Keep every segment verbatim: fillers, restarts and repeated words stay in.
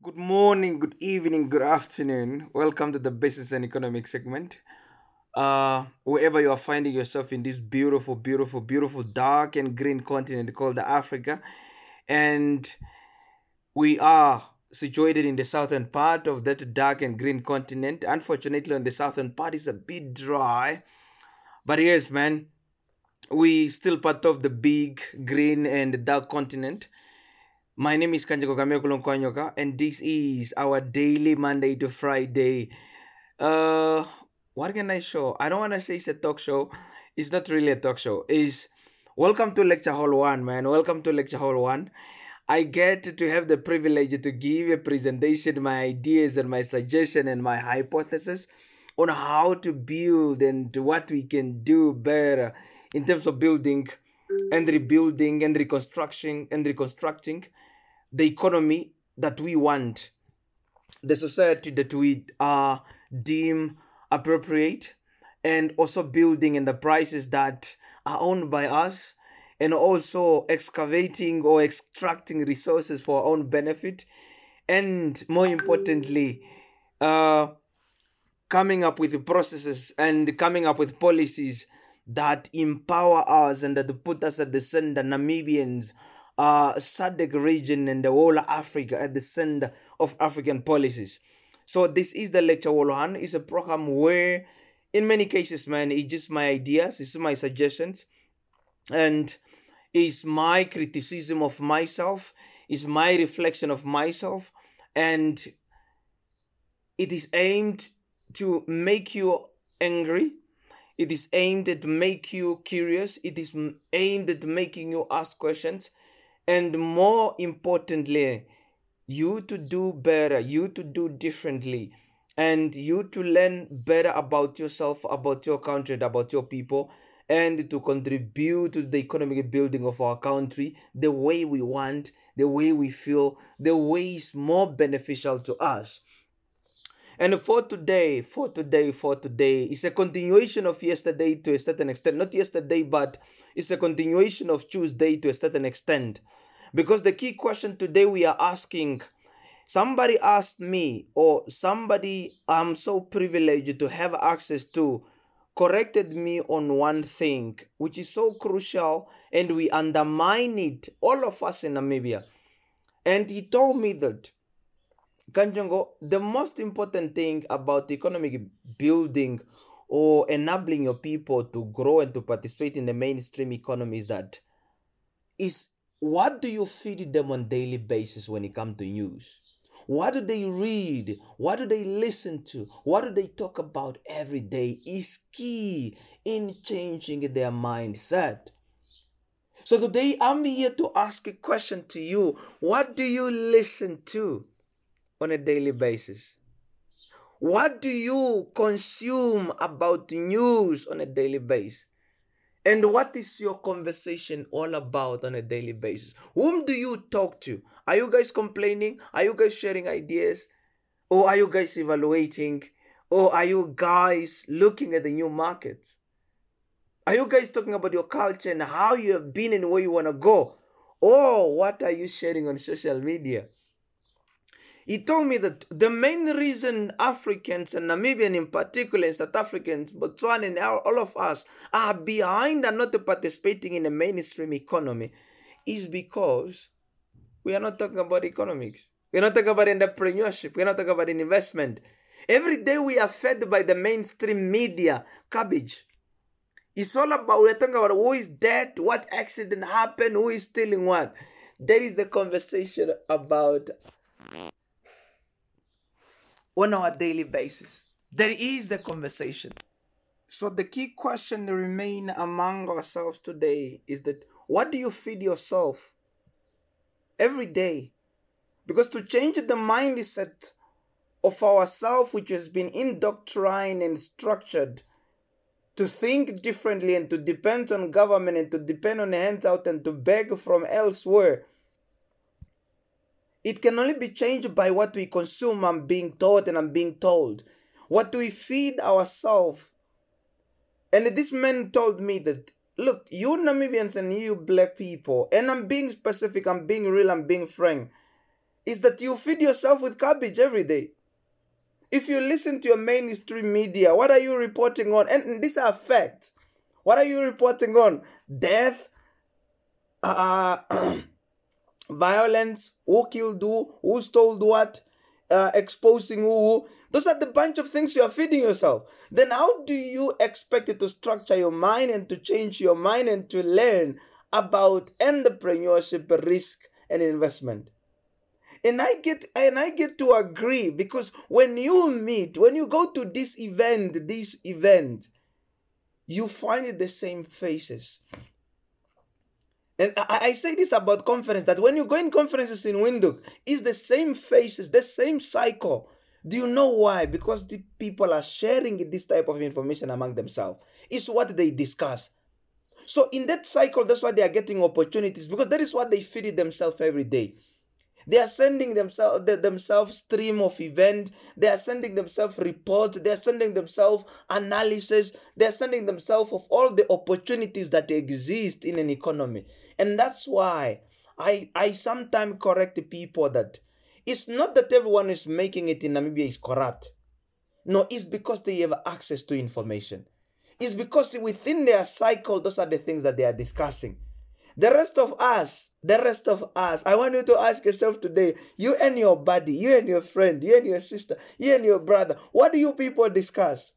Good morning, good evening, good afternoon. Welcome to the business and economic segment. Uh, wherever you are finding yourself in this beautiful, beautiful, beautiful dark and green continent called Africa, and we are situated in the southern part of that dark and green continent. Unfortunately, on the southern part is a bit dry, but yes, man, we still part of the big green and dark continent. My name is Kanjako Kameo Kwanyoka, and this is our daily Monday to Friday. Uh, what can I show? I don't want to say it's a talk show. It's not really a talk show. Is welcome to Lecture Hall One, man. Welcome to Lecture Hall One. I get to have the privilege to give a presentation, my ideas and my suggestion and my hypothesis on how to build and what we can do better in terms of building and rebuilding and reconstruction and reconstructing the economy that we want, the society that we uh, deem appropriate, and also building in the prices that are owned by us, and also excavating or extracting resources for our own benefit, and more importantly, uh, coming up with processes and coming up with policies that empower us and that put us at the center, Namibians, uh, S A D C region, and the whole of Africa at the center of African policies. So this is the lecture one. It's a program where, in many cases, man, it's just my ideas, it's my suggestions, and it's my criticism of myself, it's my reflection of myself, and it is aimed to make you angry. It is aimed at make you curious. It is aimed at making you ask questions. And more importantly, you to do better, you to do differently, and you to learn better about yourself, about your country, and about your people, and to contribute to the economic building of our country the way we want, the way we feel, the way is more beneficial to us. And for today, for today, for today, it's a continuation of yesterday to a certain extent. Not yesterday, but it's a continuation of Tuesday to a certain extent. Because the key question today we are asking, somebody asked me, or somebody I'm so privileged to have access to, corrected me on one thing, which is so crucial, and we undermine it, all of us in Namibia. And he told me that, Kanjango, the most important thing about economic building or enabling your people to grow and to participate in the mainstream economy is that is what do you feed them on daily basis when it comes to news? What do they read? What do they listen to? What do they talk about every day is key in changing their mindset. So today I'm here to ask a question to you. What do you listen to on a daily basis? What do you consume about the news on a daily basis? And what is your conversation all about on a daily basis? Whom do you talk to? Are you guys complaining? Are you guys sharing ideas? Or are you guys evaluating? Or are you guys looking at the new markets? Are you guys talking about your culture and how you have been and where you want to go? Or what are you sharing on social media? He told me that the main reason Africans and Namibian in particular, and South Africans, Botswana, and all of us are behind and not participating in the mainstream economy is because we are not talking about economics. We're not talking about entrepreneurship. We're not talking about investment. Every day we are fed by the mainstream media cabbage. It's all about, we're talking about who is dead, what accident happened, who is stealing what. That is the conversation about on our daily basis. There is the conversation. So the key question to remain among ourselves today is that what do you feed yourself every day? Because to change the mindset of ourself, which has been indoctrined and structured to think differently and to depend on government and to depend on handout and to beg from elsewhere, it can only be changed by what we consume. I'm being taught and I'm being told. What we feed ourselves. And this man told me that, look, you Namibians and you black people, and I'm being specific, I'm being real, I'm being frank. is that you feed yourself with cabbage every day. If you listen to your mainstream media, what are you reporting on? And, and these are facts. What are you reporting on? Death, uh, violence, who killed who, who stole what, uh, exposing who. Those are the bunch of things you are feeding yourself. Then how do you expect it to structure your mind and to change your mind and to learn about entrepreneurship, risk, and investment? And I get and I get to agree, because when you meet, when you go to this event, this event, you find the same faces. And I, I say this about conference, that when you go in conferences in Windhoek, it's the same faces, the same cycle. Do you know why? Because the people are sharing this type of information among themselves. It's what they discuss. So in that cycle, that's why they are getting opportunities, because that is what they feed it themselves every day. They are sending themselves themselves stream of event. They are sending themselves report. They are sending themselves analysis. They are sending themselves of all the opportunities that exist in an economy. And that's why I I sometimes correct people that it's not that everyone is making it in Namibia is corrupt. No, it's because they have access to information. It's because within their cycle, those are the things that they are discussing. The rest of us, the rest of us, I want you to ask yourself today, you and your buddy, you and your friend, you and your sister, you and your brother, what do you people discuss?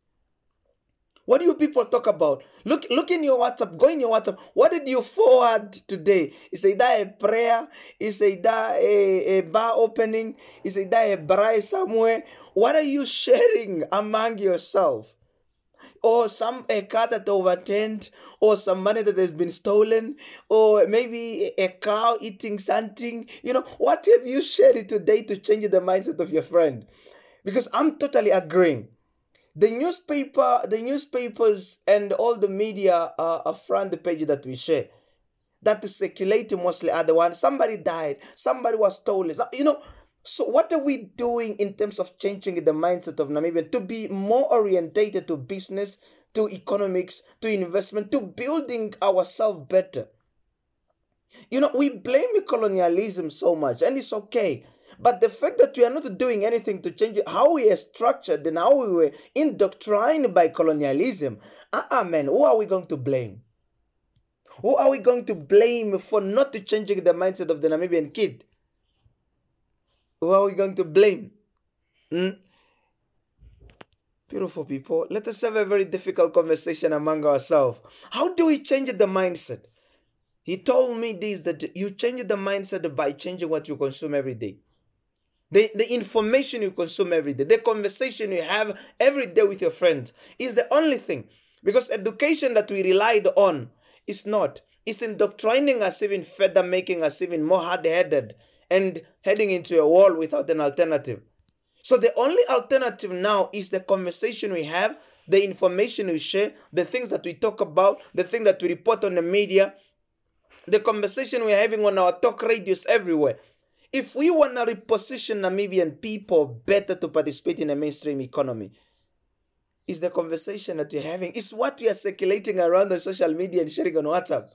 What do you people talk about? Look, look in your WhatsApp, go in your WhatsApp. What did you forward today? Is it that a prayer? Is it that a, a bar opening? Is it that a braai somewhere? What are you sharing among yourself? Or some a car that overturned, or some money that has been stolen, or maybe a cow eating something. You know, what have you shared today to change the mindset of your friend? Because I'm totally agreeing. The newspaper, the newspapers, and all the media uh, are front the page that we share. That is circulating mostly are the ones. Somebody died, somebody was stolen. You know. So what are we doing in terms of changing the mindset of Namibian to be more orientated to business, to economics, to investment, to building ourselves better? You know, we blame colonialism so much, and it's okay. But the fact that we are not doing anything to change how we are structured and how we were indoctrined by colonialism, uh-uh, man, who are we going to blame? Who are we going to blame for not changing the mindset of the Namibian kid? Who are we going to blame? Hmm? Beautiful people, let us have a very difficult conversation among ourselves. How do we change the mindset? He told me this, that you change the mindset by changing what you consume every day. The, the information you consume every day, the conversation you have every day with your friends is the only thing. Because education that we relied on is not. It's indoctrining us even further, making us even more hard-headed and heading into a wall without an alternative. So the only alternative now is the conversation we have, the information we share, the things that we talk about, the thing that we report on the media, the conversation we're having on our talk radios everywhere. If we want to reposition Namibian people better to participate in the mainstream economy, is the conversation that we're having. It's what we are circulating around on social media and sharing on WhatsApp.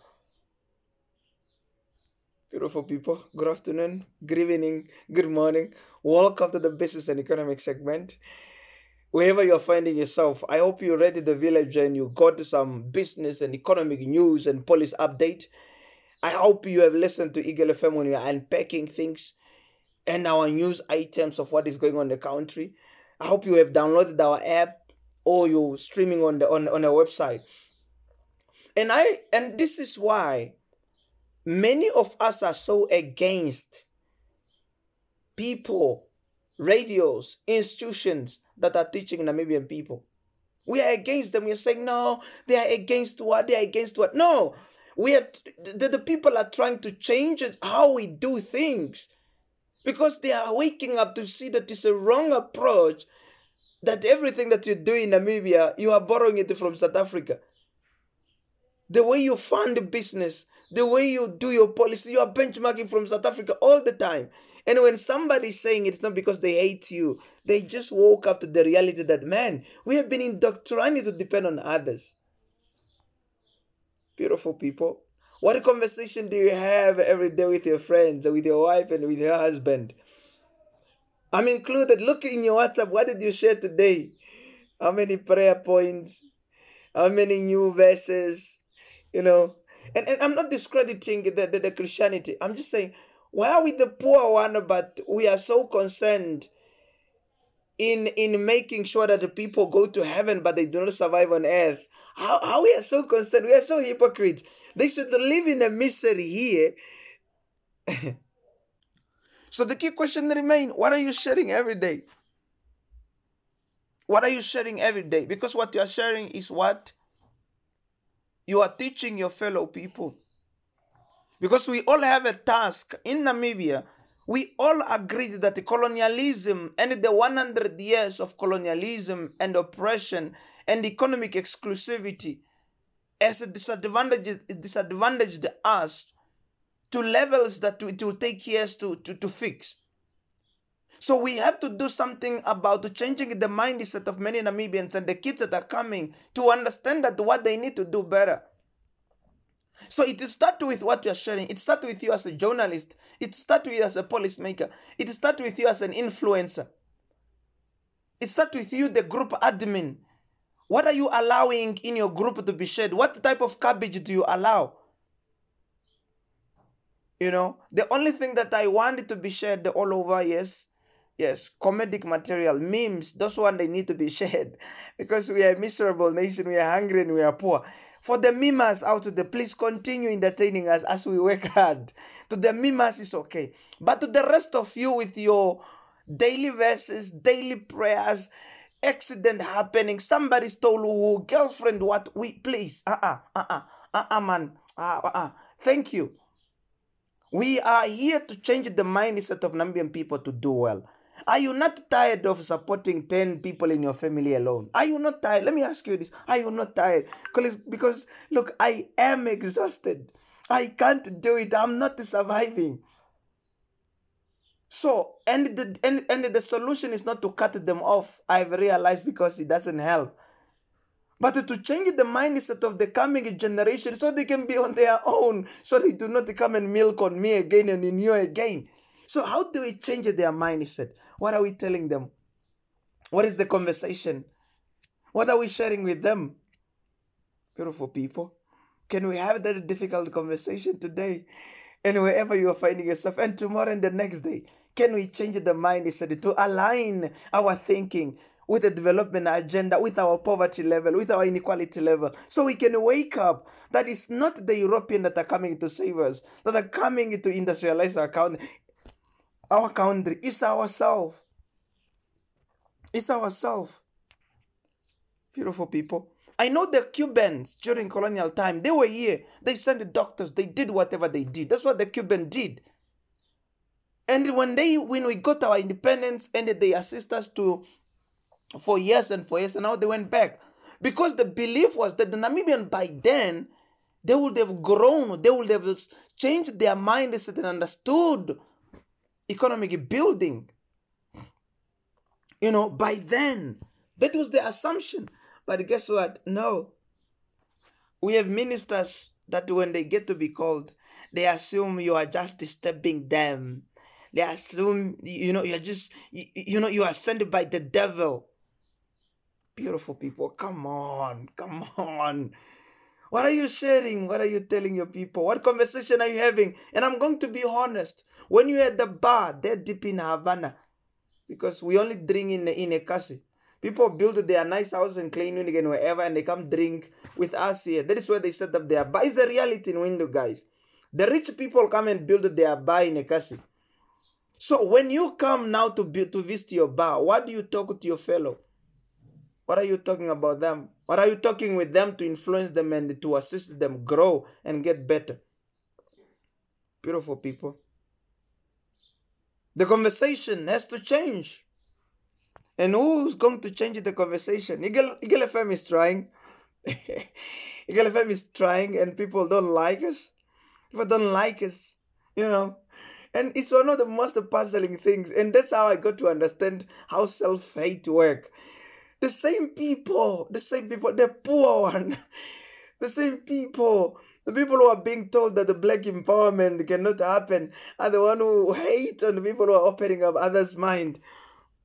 Beautiful people, good afternoon, good evening, good morning. Welcome to the business and economic segment. Wherever you're finding yourself, I hope you read the village and you got some business and economic news and policy update. I hope you have listened to Eagle F M when we are unpacking things and our news items of what is going on in the country. I hope you have downloaded our app or you're streaming on the on, on our website. And I and this is why many of us are so against people, radios, institutions that are teaching Namibian people. We are against them. We are saying, no, they are against what? They are against what? No, we are, the, the people are trying to change it, how we do things, because they are waking up to see that it's a wrong approach, that everything that you do in Namibia, you are borrowing it from South Africa. The way you fund the business, the way you do your policy, you are benchmarking from South Africa all the time. And when somebody's saying it's not because they hate you, they just woke up to the reality that, man, we have been indoctrinated to depend on others. Beautiful people. What conversation do you have every day with your friends, with your wife, and with your husband? I'm included. Look in your WhatsApp. What did you share today? How many prayer points? How many new verses? You know, and, and I'm not discrediting the, the, the Christianity. I'm just saying, why are we the poor one, but we are so concerned in in making sure that the people go to heaven, but they do not survive on earth? How, how we are so concerned? We are so hypocrites. They should live in a misery here. So the key question remains, what are you sharing every day? What are you sharing every day? Because what you are sharing is what you are teaching your fellow people. Because we all have a task. In Namibia, we all agreed that the colonialism and the one hundred years of colonialism and oppression and economic exclusivity has disadvantaged, disadvantaged us to levels that it will take years to, to, to fix. So we have to do something about changing the mindset of many Namibians and the kids that are coming to understand that what they need to do better. So it starts with what you're sharing. It starts with you as a journalist. It starts with you as a policymaker. It starts with you as an influencer. It starts with you, the group admin. What are you allowing in your group to be shared? What type of cabbage do you allow? You know, the only thing that I want to be shared all over, yes, yes, comedic material, memes, those ones, they need to be shared. Because we are a miserable nation, we are hungry and we are poor. For the memers out there, please continue entertaining us as we work hard. To the memers, it's okay. But to the rest of you with your daily verses, daily prayers, accident happening, somebody stole who, girlfriend, what, we, please, uh-uh, uh-uh, uh-uh, man, uh-uh, thank you. We are here to change the mindset of Namibian people to do well. Are you not tired of supporting ten people in your family alone? Are you not tired? Let me ask you this. Are you not tired? Because, because look, I am exhausted. I can't do it. I'm not surviving. So, and the, and, and the solution is not to cut them off, I've realized, because it doesn't help. But to change the mindset of the coming generation so they can be on their own, so they do not come and milk on me again and in you again. So how do we change their mindset? What are we telling them? What is the conversation? What are we sharing with them? Beautiful people. Can we have that difficult conversation today? And wherever you are finding yourself, and tomorrow and the next day, can we change the mindset to align our thinking with the development agenda, with our poverty level, with our inequality level, so we can wake up that it's not the European that are coming to save us, that are coming to industrialize our country. Our country is ourselves. It's ourselves. Beautiful people. I know the Cubans during colonial time, they were here. They sent the doctors. They did whatever they did. That's what the Cubans did. And when they, when we got our independence, and they assist us to for years and for years, and now they went back. Because the belief was that the Namibian by then, they would have grown, they would have changed their mindset and understood economic building. You know, by then. That was the assumption. But guess what? No. We have ministers that when they get to be called, they assume you are just disturbing them. They assume, you know, you're just, you, you know, you are sent by the devil. Beautiful people, come on, come on. What are you sharing? What are you telling your people? What conversation are you having? And I'm going to be honest. When you're at the bar, they're deep in Havana. Because we only drink in, in a kasi. People build their nice house in Klein Unigen, wherever, and they come drink with us here. That is where they set up their bar. It's the reality in Window, guys. The rich people come and build their bar in a kasi. So when you come now to, be, to visit your bar, what do you talk to your fellow? What are you talking about them? What are you talking with them to influence them and to assist them grow and get better? Beautiful people. The conversation has to change. And who's going to change the conversation? Eagle, Eagle F M is trying. Eagle F M is trying, and people don't like us. People don't like us, you know. And it's one of the most puzzling things. And that's how I got to understand how self-hate works. The same people, the same people, the poor one, the same people, the people who are being told that the black empowerment cannot happen are the one who hate on the people who are opening up others' mind.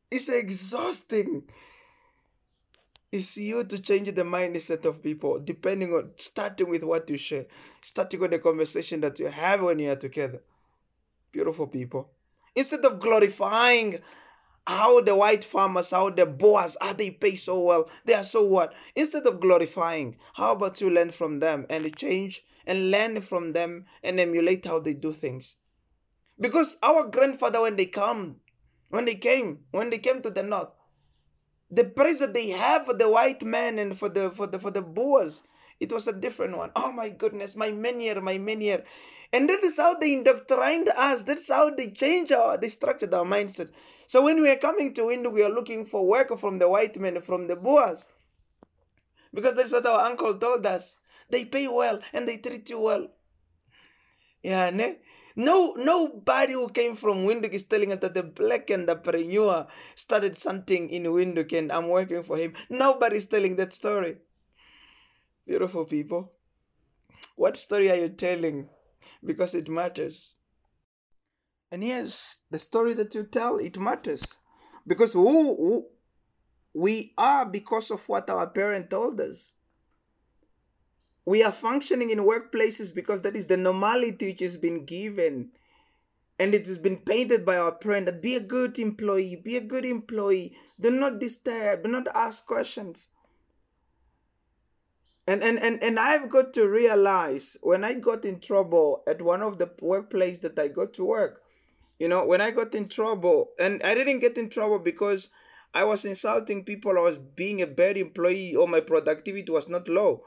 It's exhausting. It's you to change the mindset of people, depending on starting with what you share, starting on the conversation that you have when you are together. Beautiful people. Instead of glorifying how the white farmers, how the boas, how they pay so well, they are so what? Instead of glorifying, how about you learn from them and change and learn from them and emulate how they do things? Because our grandfather, when they come, when they came, when they came to the north, the praise that they have for the white man and for the for the for the Boers, it was a different one. Oh my goodness, my menier, my menier. And that is how they indoctrined us. That's how they changed our, they structured our mindset. So when we are coming to Windhoek, we are looking for work from the white men, from the Boers. Because that's what our uncle told us. They pay well and they treat you well. Yeah, ne? No, nobody who came from Windhoek is telling us that the black entrepreneur started something in Windhoek and I'm working for him. Nobody's telling that story. Beautiful people. What story are you telling? Because it matters. And yes, the story that you tell, it matters. Because who, who we are because of what our parent told us. We are functioning in workplaces because that is the normality which has been given. And it has been painted by our parent that be a good employee, be a good employee. Do not disturb, do not ask questions. And, and, and, and I've got to realize when I got in trouble at one of the workplaces that I got to work, you know, when I got in trouble, and I didn't get in trouble because I was insulting people, I was being a bad employee, or my productivity was not low.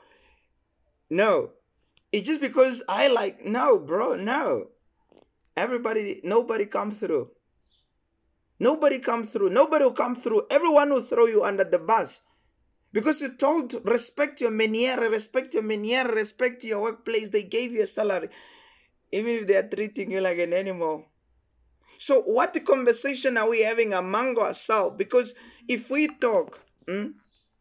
No, it's just because I like, no, bro, no. Everybody, nobody come through. Nobody come through. Nobody will come through. Everyone will throw you under the bus. Because you told, respect your meniere, respect your meniere, respect your workplace. They gave you a salary. Even if they are treating you like an animal. So what conversation are we having among ourselves? Because if we talk, hmm,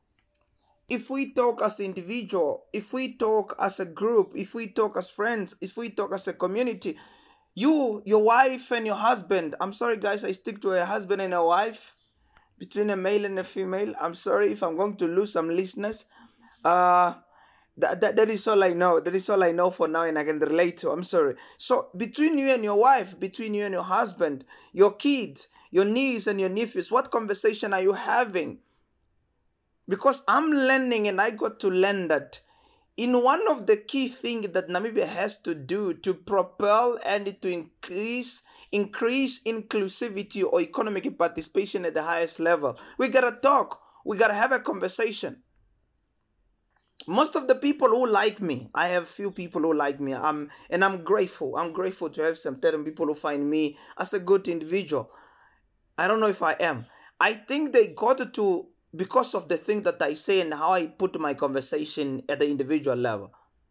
if we talk as an individual, if we talk as a group, if we talk as friends, if we talk as a community, you, your wife and your husband, I'm sorry guys, I stick to a husband and a wife, between a male and a female. I'm sorry if I'm going to lose some listeners. Uh, that, that, that is all I know. That is all I know for now and I can relate to. I'm sorry. So between you and your wife, between you and your husband, your kids, your niece and your nephews, what conversation are you having? Because I'm learning and I got to learn that in one of the key things that Namibia has to do to propel and to increase increase inclusivity or economic participation at the highest level, we gotta talk. We gotta have a conversation. Most of the people who like me, I have few people who like me. I'm and I'm grateful. I'm grateful to have some certain people who find me as a good individual. I don't know if I am. I think they got to because of the things that I say and how I put my conversation at the individual level.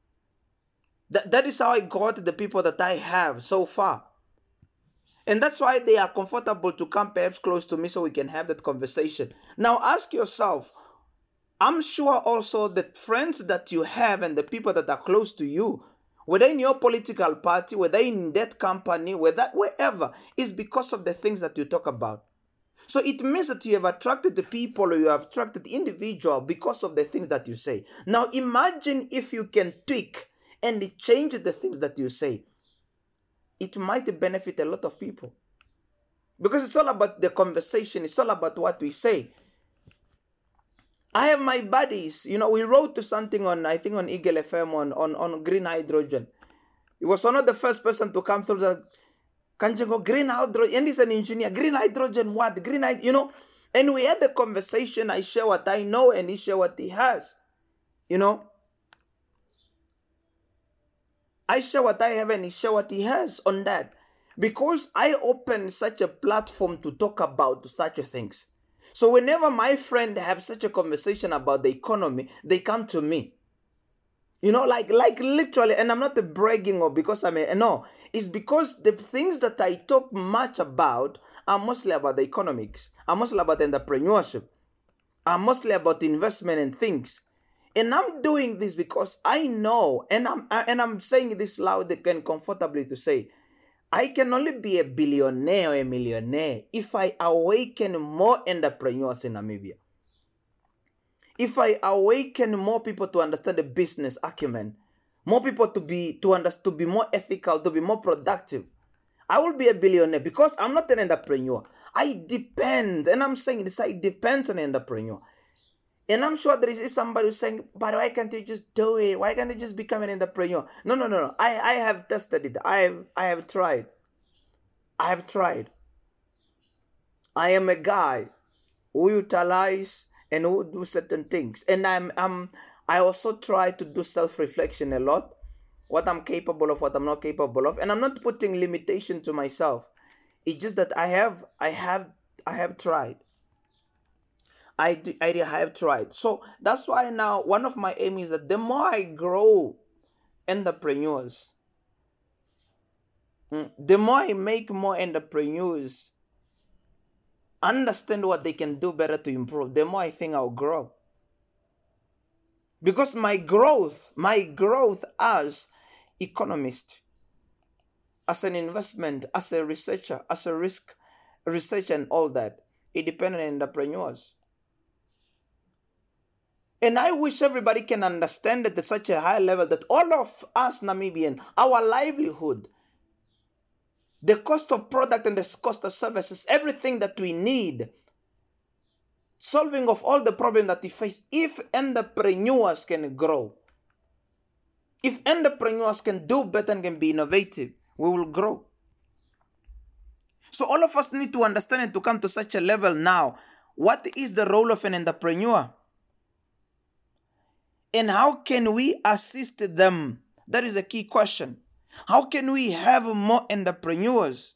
That, that is how I got the people that I have so far. And that's why they are comfortable to come perhaps close to me so we can have that conversation. Now ask yourself, I'm sure also that friends that you have and the people that are close to you, whether in your political party, whether in that company, whether wherever, is because of the things that you talk about. So it means that you have attracted the people or you have attracted individual because of the things that you say. Now imagine if you can tweak and change the things that you say. It might benefit a lot of people. Because it's all about the conversation. It's all about what we say. I have my buddies. You know, we wrote something on, I think on Eagle F M on, on, on green hydrogen. He was one of the first person to come through the Kanjango, green hydrogen, and he's an engineer. Green hydrogen, what? Green hydrogen, you know? And we had the conversation. I share what I know and he share what he has. You know? I share what I have and he share what he has on that. Because I open such a platform to talk about such things. So whenever my friend have such a conversation about the economy, they come to me. You know, like like literally, and I'm not bragging or because I'm a, no, it's because the things that I talk much about are mostly about the economics, are mostly about entrepreneurship, are mostly about investment and things. And I'm doing this because I know, and I'm and I'm saying this loud and comfortably to say, I can only be a billionaire or a millionaire if I awaken more entrepreneurs in Namibia. If I awaken more people to understand the business acumen, more people to be to understand, to be more ethical, to be more productive, I will be a billionaire because I'm not an entrepreneur. I depend, and I'm saying this, I depend on an entrepreneur. And I'm sure there is somebody who's saying, but why can't you just do it? Why can't you just become an entrepreneur? No, no, no, no. I, I have tested it. I have I have tried. I have tried. I am a guy who utilize and who do certain things. And I'm I'm I also try to do self-reflection a lot. What I'm capable of, what I'm not capable of. And I'm not putting limitation to myself. It's just that I have I have I have tried. I, do, I have tried. So that's why now one of my aims is that the more I grow entrepreneurs, the more I make more entrepreneurs understand what they can do better to improve, the more I think I'll grow. Because my growth, my growth as economist, as an investment, as a researcher, as a risk researcher and all that, it depends on entrepreneurs. And I wish everybody can understand it at such a high level that all of us Namibian, our livelihood, the cost of product and the cost of services, everything that we need, solving of all the problems that we face, if entrepreneurs can grow, if entrepreneurs can do better and can be innovative, we will grow. So all of us need to understand and to come to such a level now. What is the role of an entrepreneur? And how can we assist them? That is a key question. How can we have more entrepreneurs?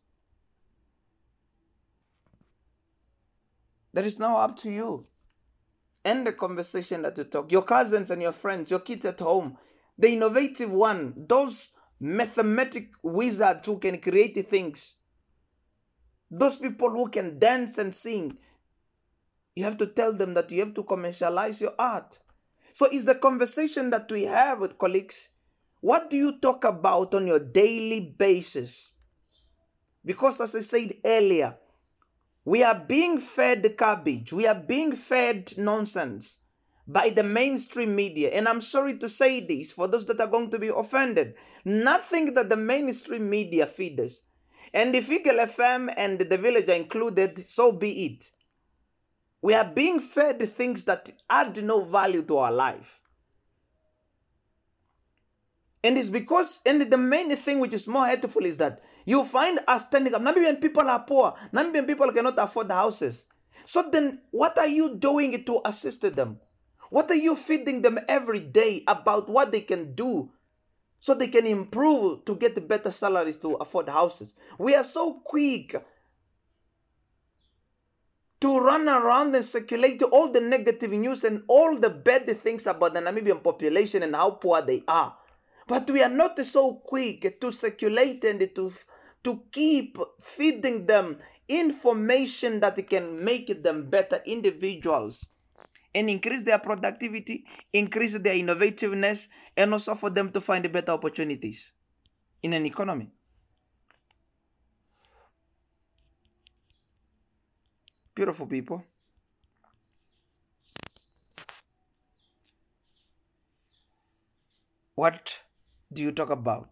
That is now up to you. End the conversation that you talk. Your cousins and your friends, your kids at home, the innovative one, those mathematic wizards who can create things, those people who can dance and sing, you have to tell them that you have to commercialize your art. So it's the conversation that we have with colleagues. What do you talk about on your daily basis? Because as I said earlier, we are being fed garbage. We are being fed nonsense by the mainstream media. And I'm sorry to say this for those that are going to be offended. Nothing that the mainstream media feeds us. And if Eagle F M and The Village are included, so be it. We are being fed things that add no value to our life. And it's because, and the main thing which is more hurtful is that you find us standing up. Namibian people are poor. Namibian people cannot afford the houses. So then what are you doing to assist them? What are you feeding them every day about what they can do so they can improve to get better salaries to afford houses? We are so quick to run around and circulate all the negative news and all the bad things about the Namibian population and how poor they are. But we are not so quick to circulate and to, to keep feeding them information that can make them better individuals and increase their productivity, increase their innovativeness, and also for them to find better opportunities in an economy. Beautiful people. What do you talk about?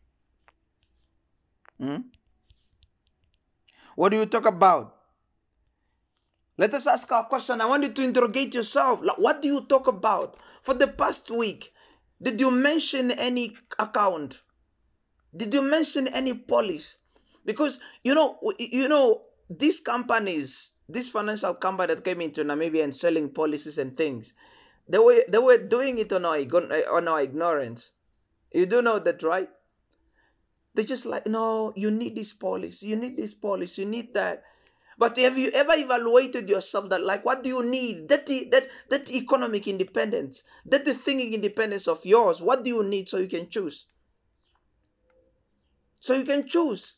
Hmm? What do you talk about? Let us ask our question. I want you to interrogate yourself. What do you talk about? For the past week, did you mention any account? Did you mention any policy? Because, you know, you know, these companies, this financial company that came into Namibia and selling policies and things, they were, they were doing it on our, on our ignorance. You do know that, right? They're just like, no, you need this policy, you need this policy, you need that. But have you ever evaluated yourself that, like, what do you need? That, that, that economic independence, that the thinking independence of yours, what do you need so you can choose? So you can choose.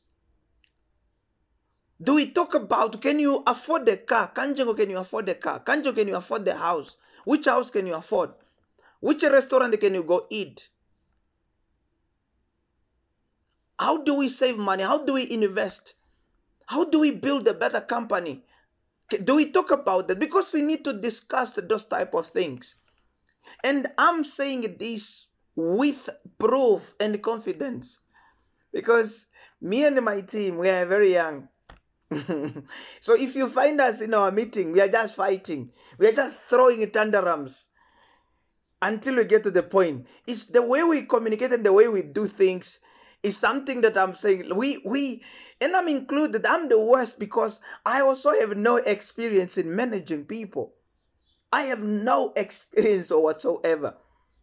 Do we talk about, can you afford the car? Kanjango, can you afford the car? Kanjo, can you afford the house? Which house can you afford? Which restaurant can you go eat? How do we save money? How do we invest? How do we build a better company? Do we talk about that? Because we need to discuss those type of things. And I'm saying this with proof and confidence. Because me and my team, we are very young. So if you find us in our meeting, we are just fighting. We are just throwing tantrums until we get to the point. It's the way we communicate and the way we do things is something that I'm saying. We, we, and I'm included. I'm the worst because I also have no experience in managing people. I have no experience whatsoever.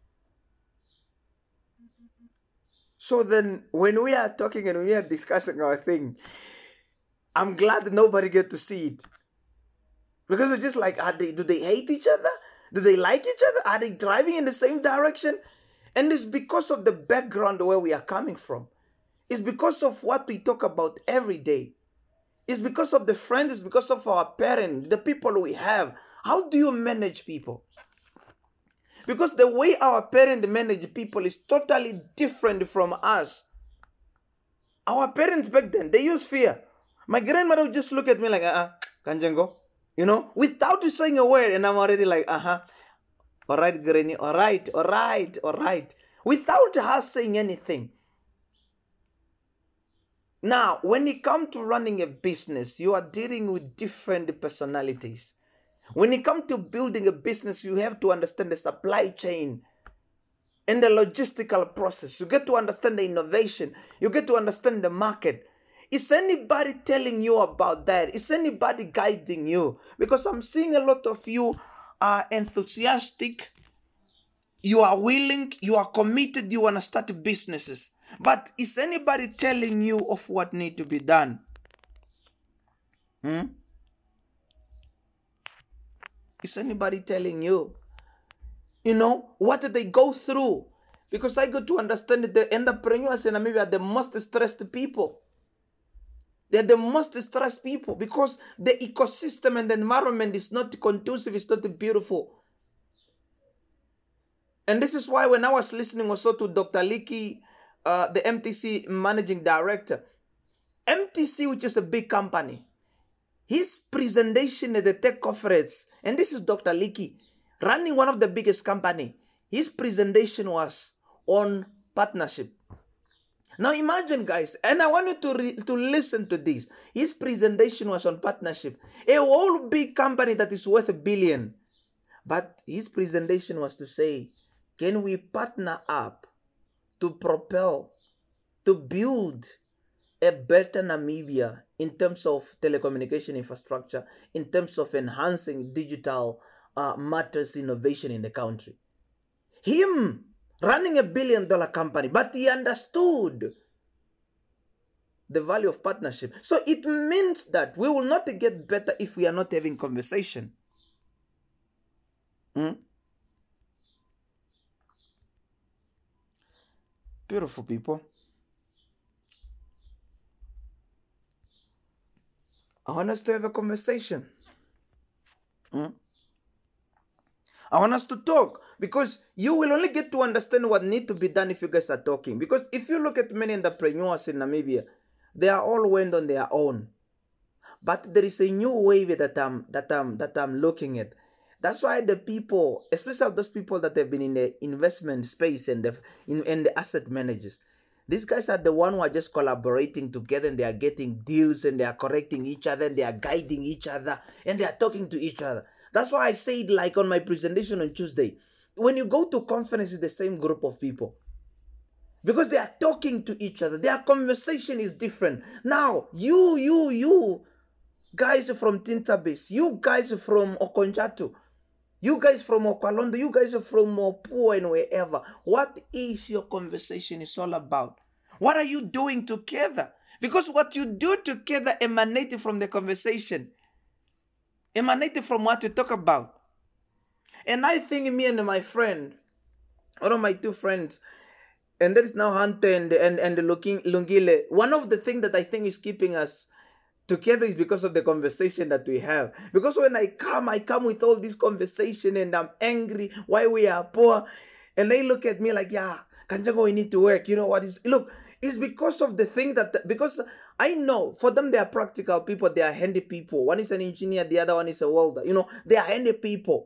So then when we are talking and we are discussing our thing, I'm glad that nobody get to see it. Because it's just like, are they, do they hate each other? Do they like each other? Are they driving in the same direction? And it's because of the background where we are coming from. It's because of what we talk about every day. It's because of the friends. It's because of our parents, the people we have. How do you manage people? Because the way our parents manage people is totally different from us. Our parents back then, they used fear. My grandmother would just look at me like, uh-uh, Kanjango. You know, without saying a word. And I'm already like, uh-huh. All right, Granny. All right, all right, all right. Without her saying anything. Now, when it comes to running a business, you are dealing with different personalities. When it comes to building a business, you have to understand the supply chain and the logistical process. You get to understand the innovation. You get to understand the market. Is anybody telling you about that? Is anybody guiding you? Because I'm seeing a lot of you are enthusiastic. You are willing. You are committed. You want to start businesses. But is anybody telling you of what needs to be done? Hmm? Is anybody telling you? You know, what do they go through? Because I got to understand that the entrepreneurs in Namibia are the most stressed people. They're the most stressed people because the ecosystem and the environment is not conducive, it's not beautiful. And this is why when I was listening also to Doctor Leakey, uh, the M T C managing director, M T C, which is a big company, his presentation at the tech conference, and this is Doctor Leakey, running one of the biggest company, his presentation was on partnership. Now imagine, guys, and I want you to, re- to listen to this. His presentation was on partnership. A whole big company that is worth a billion. But his presentation was to say, can we partner up to propel, to build a better Namibia in terms of telecommunication infrastructure, in terms of enhancing digital uh, matters innovation in the country. Him running a billion dollar company, but he understood the value of partnership. So it means that we will not get better if we are not having conversation. Hmm? Beautiful people. I want us to have a conversation. Hmm? I want us to talk because you will only get to understand what needs to be done if you guys are talking. Because if you look at many entrepreneurs in Namibia, they are all went on their own. But there is a new wave that I'm that I'm that I'm looking at. That's why the people, especially those people that have been in the investment space and the in, and the asset managers, these guys are the one who are just collaborating together and they are getting deals and they are correcting each other and they are guiding each other and they are talking to each other. That's why I said, like on my presentation on Tuesday, when you go to conference, it's the same group of people. Because they are talking to each other. Their conversation is different. Now, you, you, you, guys from Tintabase, you guys from Okonjatu, you guys from Okwalondo, you guys from Opua and wherever, what is your conversation is all about? What are you doing together? Because what you do together emanates from the conversation. Emanated from what you talk about. And I think me and my friend, one of my two friends, and that is now Hunter and, and, and Lungile, one of the things that I think is keeping us together is because of the conversation that we have. Because when I come, I come with all this conversation and I'm angry why we are poor. And they look at me like, yeah, Kanjango, we need to work. You know what is, look, It's because of the thing that, because I know for them, they are practical people, they are handy people. One is an engineer, the other one is a welder. You know, they are handy people.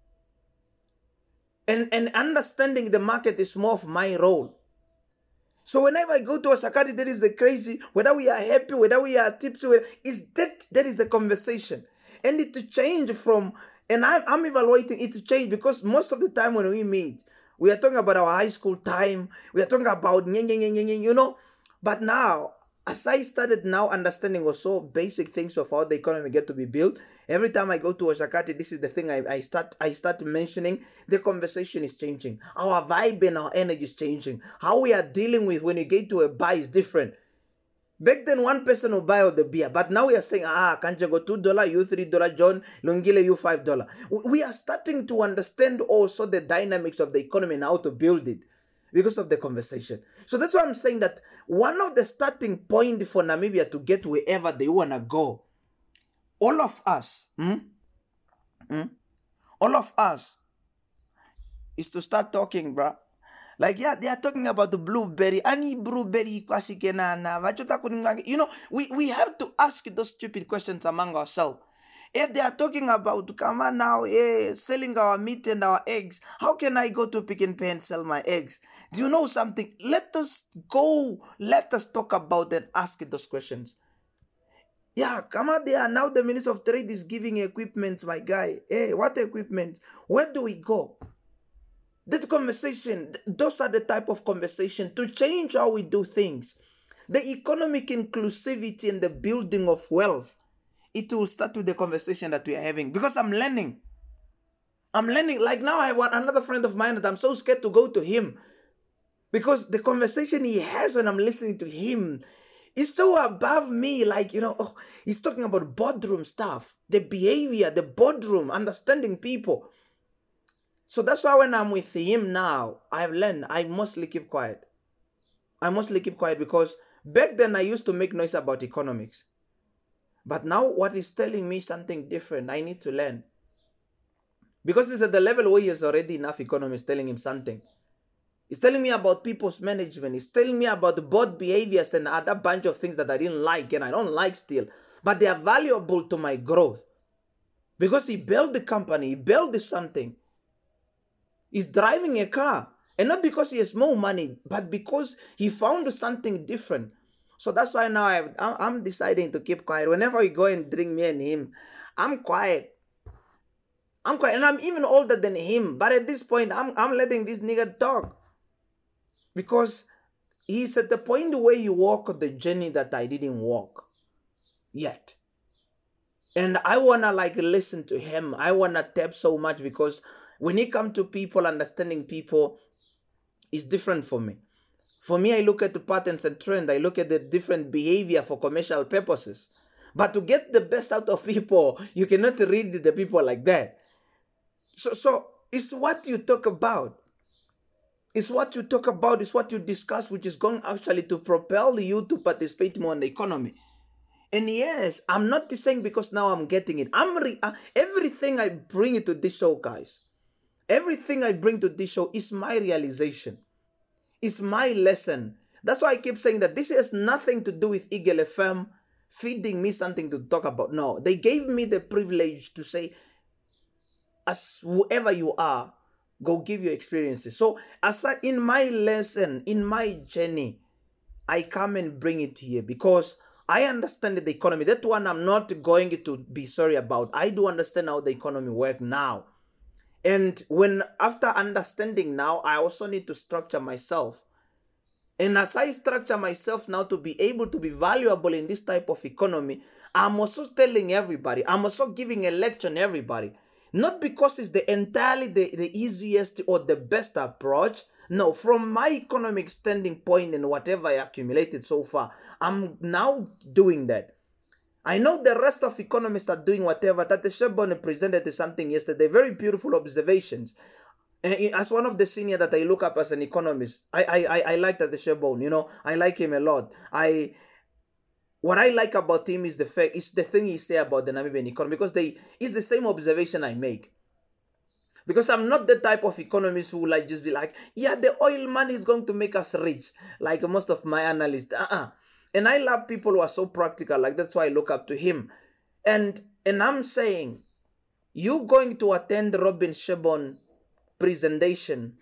And, and understanding the market is more of my role. So whenever I go to a Shakati, that is the crazy, whether we are happy, whether we are tipsy, is that, that is the conversation. And it to change from, and I'm, I'm evaluating it to change, because most of the time when we meet, we are talking about our high school time, we are talking about, you know, but now, as I started now understanding also basic things of how the economy get to be built, every time I go to Oshakati, this is the thing I, I start I start mentioning, the conversation is changing. Our vibe and our energy is changing. How we are dealing with when you get to a bar is different. Back then, one person will buy all the beer, but now we are saying, ah, can't you go two dollars, you three dollars, John, Lungile, you five dollars. We are starting to understand also the dynamics of the economy and how to build it, because of the conversation. So that's why I'm saying that one of the starting point for Namibia to get wherever they want to go, all of us, hmm, hmm, all of us, is to start talking, bruh. Like, yeah, they are talking about the blueberry. Ani blueberry, you know, we, we have to ask those stupid questions among ourselves. If they are talking about, come on now, eh, selling our meat and our eggs, how can I go to Pick n Pay and sell my eggs? Do you know something? Let us go. Let us talk about and ask those questions. Yeah, come on there. Now the Minister of Trade is giving equipment, my guy. Hey, what equipment? Where do we go? That conversation, those are the type of conversation to change how we do things. The economic inclusivity and the building of wealth, it will start with the conversation that we are having. Because I'm learning. I'm learning. Like now I have one, another friend of mine that I'm so scared to go to him. Because the conversation he has when I'm listening to him is so above me. Like, you know, oh, he's talking about boardroom stuff. The behavior, the boardroom, understanding people. So that's why when I'm with him now, I've learned I mostly keep quiet. I mostly keep quiet because back then I used to make noise about economics. But now what is telling me something different, I need to learn. Because it's at the level where he has already enough economists telling him something. He's telling me about people's management. He's telling me about the board behaviors and other bunch of things that I didn't like and I don't like still. But they are valuable to my growth. Because he built the company, he built something. He's driving a car. And not because he has more money, but because he found something different. So that's why now I've, I'm deciding to keep quiet. Whenever we go and drink, me and him, I'm quiet. I'm quiet. And I'm even older than him. But at this point, I'm, I'm letting this nigga talk. Because he's at the point where he walked the journey that I didn't walk yet. And I want to like listen to him. I want to tap so much because when it comes to people, understanding people is different for me. For me, I look at the patterns and trends. I look at the different behavior for commercial purposes. But to get the best out of people, you cannot read the people like that. So, so it's what you talk about. It's what you talk about. It's what you discuss, which is going actually to propel you to participate more in the economy. And yes, I'm not saying because now I'm getting it. I'm re- uh, everything I bring into this show, guys. Everything I bring to this show is my realization. It's my lesson. That's why I keep saying that this has nothing to do with Eagle F M feeding me something to talk about. No, they gave me the privilege to say, as whoever you are, go give your experiences. So as I, in my lesson, in my journey, I come and bring it here because I understand the economy. That one I'm not going to be sorry about. I do understand how the economy works now. And when after understanding now, I also need to structure myself. And as I structure myself now to be able to be valuable in this type of economy, I'm also telling everybody, I'm also giving a lecture on everybody. Not because it's the entirely the, the easiest or the best approach. No, from my economic standing point and whatever I accumulated so far, I'm now doing that. I know the rest of economists are doing whatever. Tate Shebone presented something yesterday. Very beautiful observations. As one of the senior that I look up as an economist, I I I, I like Tate Shebone. You know, I like him a lot. I what I like about him is the fact is the thing he say about the Namibian economy because they it's the same observation I make. Because I'm not the type of economist who like just be like, yeah, the oil money is going to make us rich, like most of my analysts. Uh-uh. And I love people who are so practical. Like that's why I look up to him. And and I'm saying, you going to attend Robin Shebon presentation,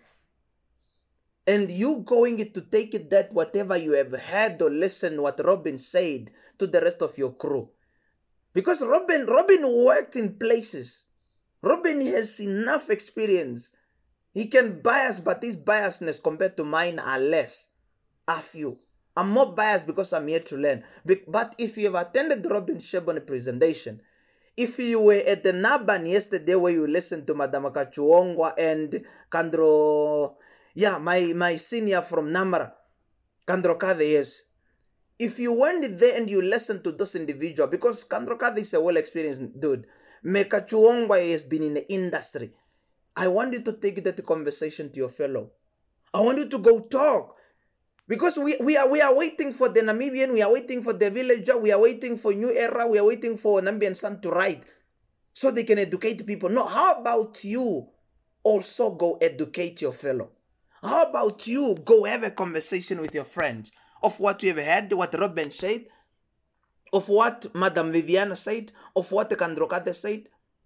and you going to take it that whatever you have heard or listened what Robin said to the rest of your crew. Because Robin, Robin worked in places. Robin has enough experience. He can bias, but his biasness compared to mine are less, are few. I'm more biased because I'm here to learn. But if you have attended Robin Shebon presentation, if you were at the Naban yesterday where you listened to Madam Kachuongwa and Kandro, yeah, my, my senior from Namara, Kandro Kade, yes. If you went there and you listened to those individuals, because Kandro Kade is a well-experienced dude, Mekachuongwa has been in the industry. I want you to take that conversation to your fellow. I want you to go talk. Because we, we are we are waiting for the Namibian, we are waiting for the villager, we are waiting for New Era, we are waiting for Nambian Sun to write so they can educate people. No, how about you also go educate your fellow? How about you go have a conversation with your friends of what you have heard, what Robin said, of what Madam Viviana said, of what Kandrokate said?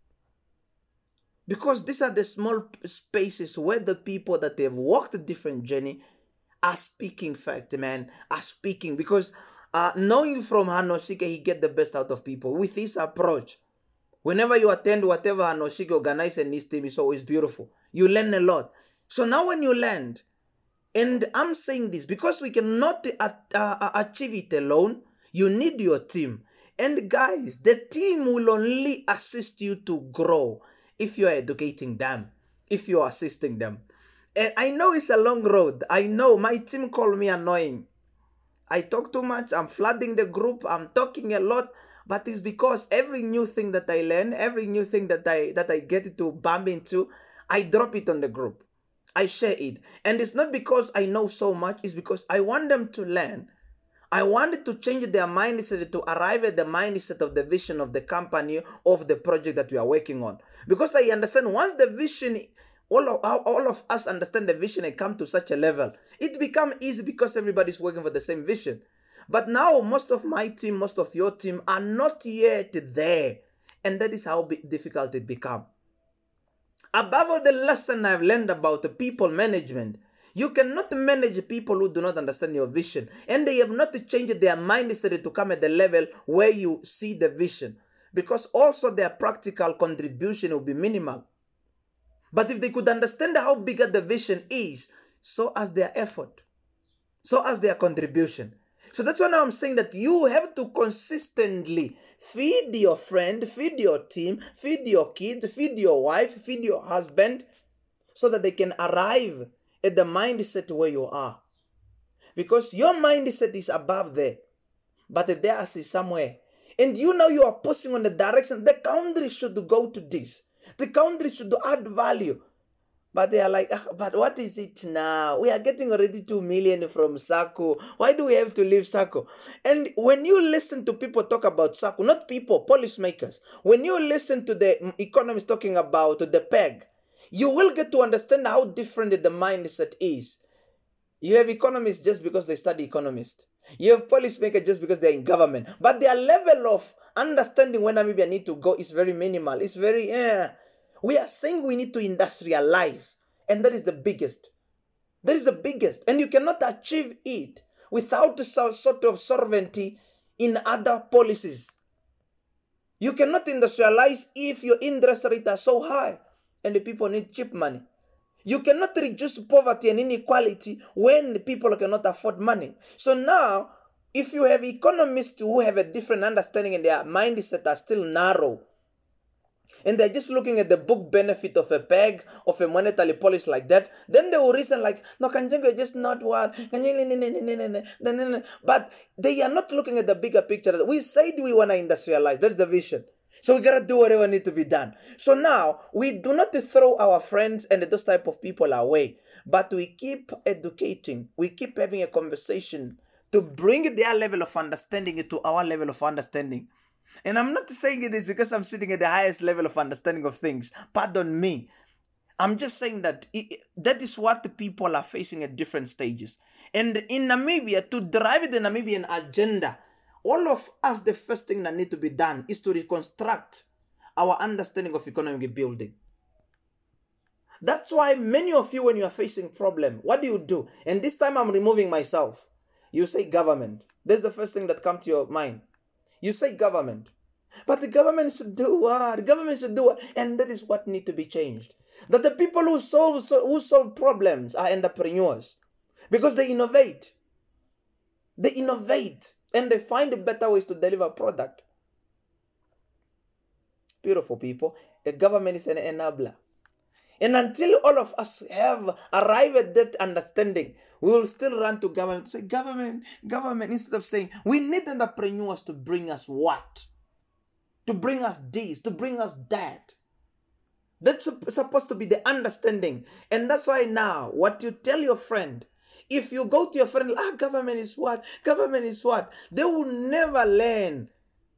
Because these are the small spaces where the people that have walked a different journey are speaking fact, man, are speaking. Because uh, knowing from Hanoshike, he get the best out of people. With his approach, whenever you attend whatever Hanoshike organizes in his team, it's always beautiful. You learn a lot. So now when you land, and I'm saying this because we cannot uh, uh, achieve it alone, you need your team. And guys, the team will only assist you to grow if you are educating them, if you are assisting them. And I know it's a long road. I know my team call me annoying. I talk too much. I'm flooding the group. I'm talking a lot. But it's because every new thing that I learn, every new thing that I that I get to bump into, I drop it on the group. I share it. And it's not because I know so much. It's because I want them to learn. I wanted to change their mindset to arrive at the mindset of the vision of the company, of the project that we are working on. Because I understand once the vision, all of, all of us understand the vision and come to such a level, it becomes easy because everybody's working for the same vision. But now most of my team, most of your team are not yet there. And that is how difficult it becomes. Above all, the lesson I've learned about the people management, you cannot manage people who do not understand your vision. And they have not changed their mindset to come at the level where you see the vision. Because also their practical contribution will be minimal. But if they could understand how bigger the vision is, so as their effort, so as their contribution. So that's why now I'm saying that you have to consistently feed your friend, feed your team, feed your kids, feed your wife, feed your husband, so that they can arrive at the mindset where you are. Because your mindset is above there, but theirs is somewhere. And you know you are pushing on the direction. The country should go to this. The country should add value. But they are like, ah, but what is it now? We are getting already two million from SACCO. Why do we have to leave SACCO? And when you listen to people talk about SACCO, not people, policymakers, when you listen to the economists talking about the peg, you will get to understand how different the mindset is. You have economists just because they study economists. You have policymakers just because they're in government. But their level of understanding when Namibia need to go is very minimal. It's very, eh. We are saying we need to industrialize. And that is the biggest. That is the biggest. And you cannot achieve it without some sort of sovereignty in other policies. You cannot industrialize if your interest rates are so high and the people need cheap money. You cannot reduce poverty and inequality when the people cannot afford money. So now, if you have economists who have a different understanding and their mindset are still narrow, and they're just looking at the book benefit of a peg, of a monetary policy like that, then they will reason like, no, Kanjengo is just not what. But they are not looking at the bigger picture. We said we want to industrialize. That's the vision. So we got to do whatever needs to be done. So now, we do not throw our friends and those type of people away, but we keep educating. We keep having a conversation to bring their level of understanding to our level of understanding. And I'm not saying it is because I'm sitting at the highest level of understanding of things. Pardon me. I'm just saying that it, that is what the people are facing at different stages. And in Namibia, to drive the Namibian agenda, all of us, the first thing that need to be done is to reconstruct our understanding of economic building. That's why many of you, when you are facing problem, what do you do? And this time I'm removing myself. You say government. That's the first thing that comes to your mind. You say government. But the government should do what? The government should do what? And that is what needs to be changed. That the people who solve, who solve problems are entrepreneurs. Because they innovate. They innovate. And they find better ways to deliver product. Beautiful people. The government is an enabler. And until all of us have arrived at that understanding, we will still run to government, say, government, government, instead of saying, we need entrepreneurs to bring us what? To bring us this, to bring us that. That's supposed to be the understanding. And that's why now, what you tell your friend, if you go to your friend, ah, government is what? Government is what? They will never learn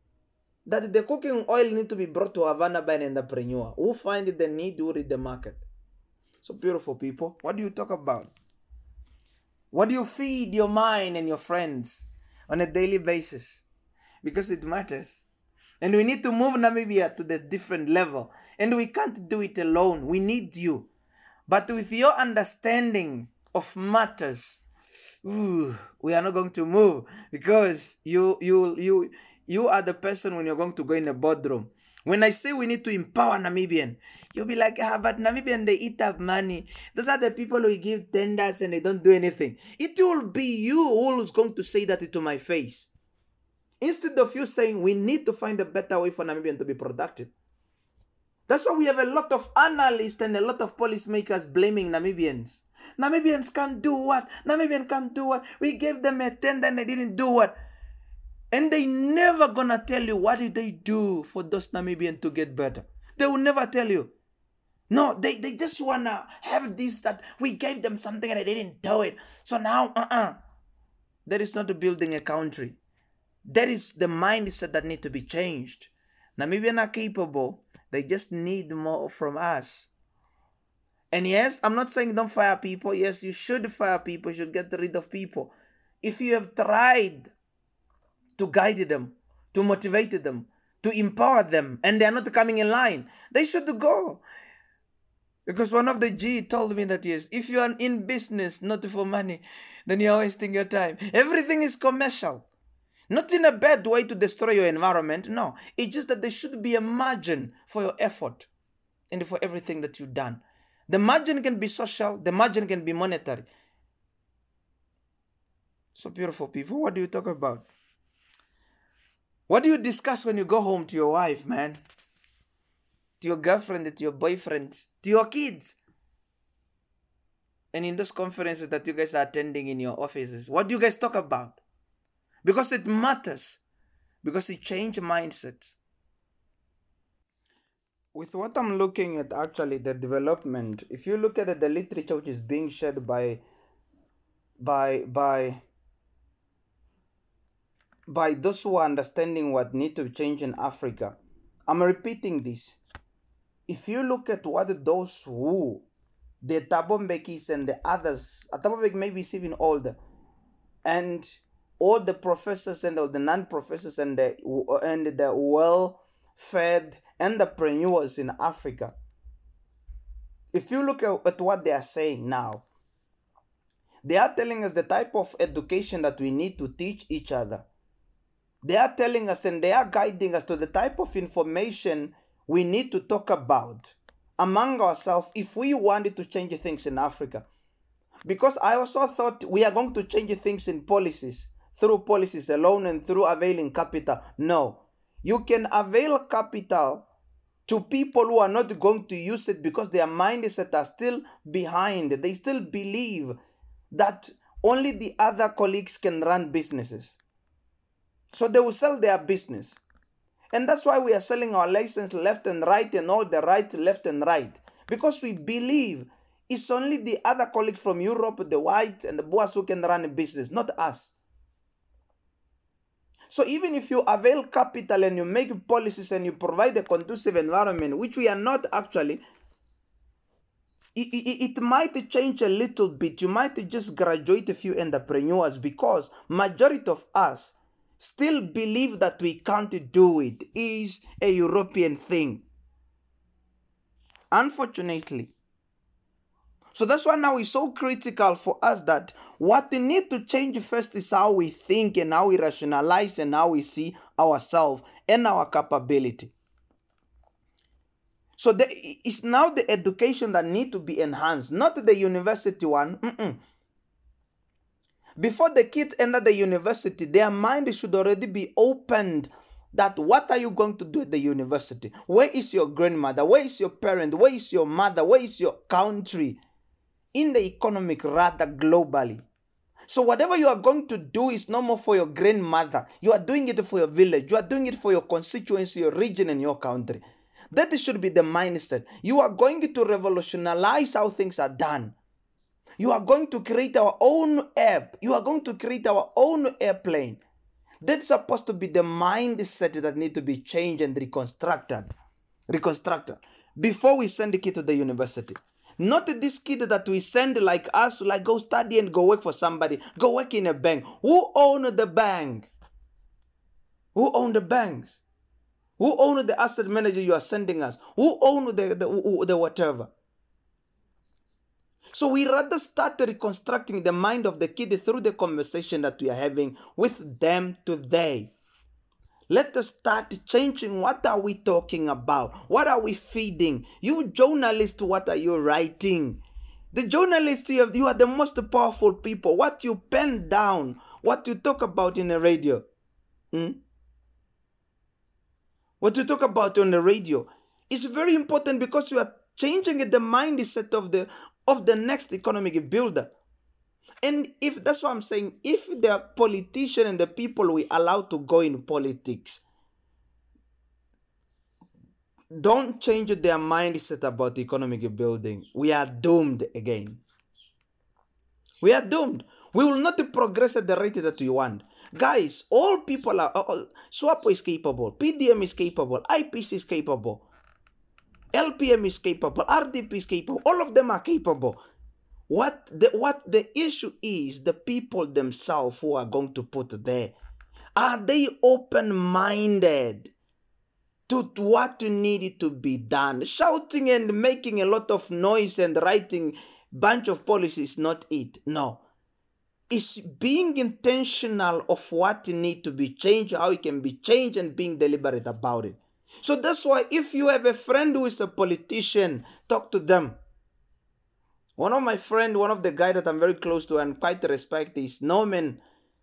that the cooking oil need to be brought to Havana by an entrepreneur who find the need to read the market. So beautiful people, what do you talk about? What do you feed your mind and your friends on a daily basis? Because it matters. And we need to move Namibia to the different level. And we can't do it alone. We need you. But with your understanding of matters, ooh, we are not going to move. Because you, you, you, you are the person when you're going to go in a boardroom. When I say we need to empower Namibian, you'll be like, ah, but Namibian, they eat up money. Those are the people who give tenders and they don't do anything. It will be you who's going to say that to my face. Instead of you saying we need to find a better way for Namibian to be productive. That's why we have a lot of analysts and a lot of policymakers blaming Namibians. Namibians can't do what? Namibians can't do what? We gave them a tender and they didn't do what? And they never gonna tell you what did they do for those Namibians to get better. They will never tell you. No, they, they just wanna have this, that we gave them something and they didn't do it. So now, uh-uh. That is not building a country. That is the mindset that need to be changed. Namibians are capable. They just need more from us. And yes, I'm not saying don't fire people. Yes, you should fire people. You should get rid of people. If you have tried to guide them, to motivate them, to empower them, and they are not coming in line, they should go. Because one of the G told me that yes, if you are in business, not for money, then you are wasting your time. Everything is commercial. Not in a bad way to destroy your environment. No, it's just that there should be a margin for your effort and for everything that you've done. The margin can be social. The margin can be monetary. So beautiful people, what do you talk about? What do you discuss when you go home to your wife, man? To your girlfriend, to your boyfriend, to your kids? And in those conferences that you guys are attending in your offices, what do you guys talk about? Because it matters. Because it changes mindset. With what I'm looking at, actually, the development, if you look at the literature which is being shared by, by, by, by those who are understanding what needs to change in Africa, I'm repeating this. If you look at what those who, the Thabo Mbekis and the others, Thabo Mbeki maybe is even older, and all the professors and all the non-professors and the, and the well-fed entrepreneurs in Africa, if you look at, at what they are saying now, they are telling us the type of education that we need to teach each other. They are telling us and they are guiding us to the type of information we need to talk about among ourselves if we wanted to change things in Africa. Because I also thought we are going to change things in policies, through policies alone and through availing capital. No. You can avail capital to people who are not going to use it because their mindset are still behind. They still believe that only the other colleagues can run businesses. So they will sell their business. And that's why we are selling our license left and right and all the right, left and right. Because we believe it's only the other colleagues from Europe, the white and the boys who can run a business, not us. So even if you avail capital and you make policies and you provide a conducive environment, which we are not actually, it, it, it might change a little bit. You might just graduate a few entrepreneurs because majority of us still believe that we can't do it. Is a European thing. Unfortunately. So that's why now it's so critical for us that what we need to change first is how we think and how we rationalize and how we see ourselves and our capability. So the, it's now the education that need to be enhanced, not the university one. Mm-mm. Before the kids enter the university, their mind should already be opened that what are you going to do at the university? Where is your grandmother? Where is your parent? Where is your mother? Where is your country? In the economic, rather globally. So whatever you are going to do is no more for your grandmother. You are doing it for your village. You are doing it for your constituency, your region, and your country. That should be the mindset. You are going to revolutionize how things are done. You are going to create our own app. You are going to create our own airplane. That's supposed to be the mindset that need to be changed and reconstructed. Reconstructed. Before we send the kid to the university. Not this kid that we send like us, like go study and go work for somebody. Go work in a bank. Who own the bank? Who own the banks? Who own the asset manager you are sending us? Who own the, the, the whatever? So we rather start reconstructing the mind of the kid through the conversation that we are having with them today. Let us start changing. What are we talking about? What are we feeding? You journalists, what are you writing? The journalists, you, have, you are the most powerful people. What you pen down, what you talk about in the radio. Hmm? What you talk about on the radio is very important because you are changing the mindset of the, of the next economic builder. And if that's what I'm saying, if the politician and the people we allow to go in politics don't change their mindset about economic building, we are doomed again. We are doomed. We will not progress at the rate that we want. Guys, all people are, all, SWAPO is capable, P D M is capable, I P C is capable, L P M is capable, R D P is capable, all of them are capable. What the, what the issue is, the people themselves who are going to put there. Are they open-minded to what needed to be done? Shouting and making a lot of noise and writing bunch of policies is not it. No. It's being intentional of what need to be changed, how it can be changed, and being deliberate about it. So that's why if you have a friend who is a politician, talk to them. One of my friend, one of the guy that I'm very close to and quite respect is Norman.